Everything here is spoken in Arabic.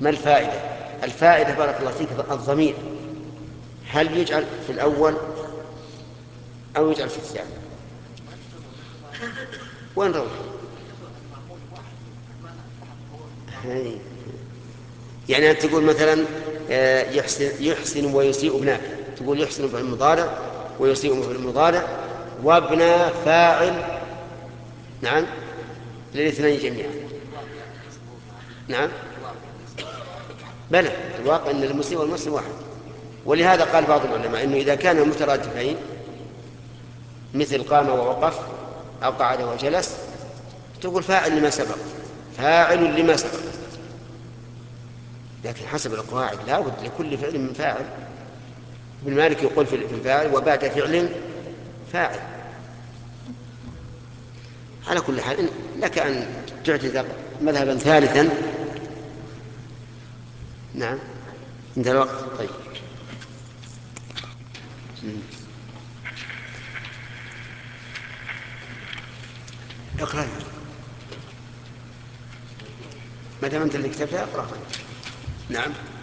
ما الفائدة؟ الفائدة بارك الله فيك الضمير هل يجعل في الأول أو يجعل في الثاني؟ وين روح؟ يعني أنت تقول مثلا يحسن ويسيء ابناك، تقول يحسن في المضارع ويسيء في المضارع، وابنى فاعل. نعم، للاثنين جميعا. نعم، بلى الواقع أن المسيء والمحسن واحد. ولهذا قال بعض العلماء أنه إذا كان مترادفين مثل قام ووقف أو قعد وجلس تقول فاعل لما سبق، فاعل لما سبق. لكن حسب القواعد لا بد لكل فعل من فاعل. ابن مالك يقول في الفاعل وبعد فعل فاعل. على كل حال لك أن تعتذر مذهبا ثالثا. نعم، انتهى الوقت. طيب اقرأ، ما دام أنت اللي كتبتها اقرأ. نعم.